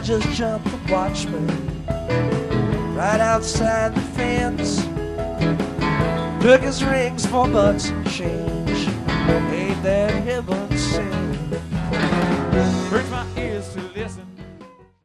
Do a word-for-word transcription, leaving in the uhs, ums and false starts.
just jumped the watchman right outside the fence. Took his rings for bucks and change. Ain't that heaven?